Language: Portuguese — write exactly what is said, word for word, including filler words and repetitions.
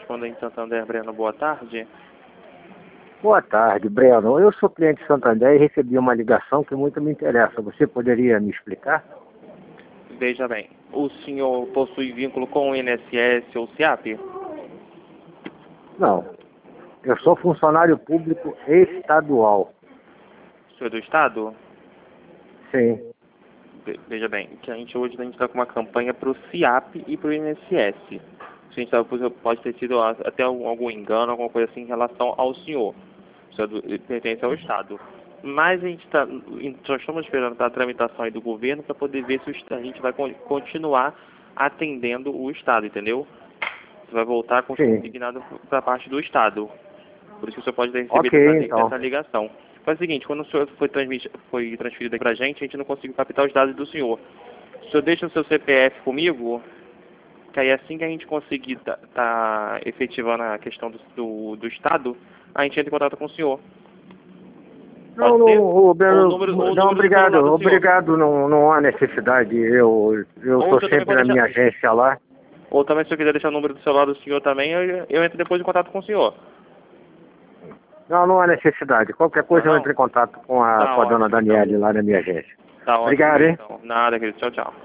correspondente Santander, Breno, boa tarde. Boa tarde, Breno. Eu sou cliente de Santander e recebi uma ligação que muito me interessa. Você poderia me explicar? Veja bem, o senhor possui vínculo com o I N S S ou C I A P? Não. Eu sou funcionário público estadual. O senhor é do Estado? Sim. Veja bem, que a gente hoje a gente está com uma campanha para o C I A P e para o I N S S. A gente sabe que pode ter sido até algum engano, alguma coisa assim em relação ao senhor. O senhor pertence ao Estado. Mas a gente está, nós estamos esperando a tramitação aí do governo para poder ver se a gente vai continuar atendendo o Estado, entendeu? Você vai voltar com o consignado para a parte do Estado. Por isso que o senhor pode ter recebido okay, essa, então. essa ligação. Faz o seguinte, quando o senhor foi, foi transferido aqui para a gente, a gente não conseguiu captar os dados do senhor. O senhor deixa o seu C P F comigo, que aí assim que a gente conseguir tá, tá efetivando a questão do, do, do Estado, a gente entra em contato com o senhor. Não, não, o Breno, número, não, obrigado, obrigado, não, não há necessidade. Eu eu estou sempre na minha deixar... agência lá. Ou também, se eu quiser deixar o número do celular do senhor também, eu, eu entro depois em contato com o senhor. Não, não há necessidade. Qualquer coisa não, eu entro em contato com a, tá com a dona ótimo, Daniele então. lá na minha agência. Tá Obrigado, ótimo, hein? Então. Nada, querido. Tchau, tchau.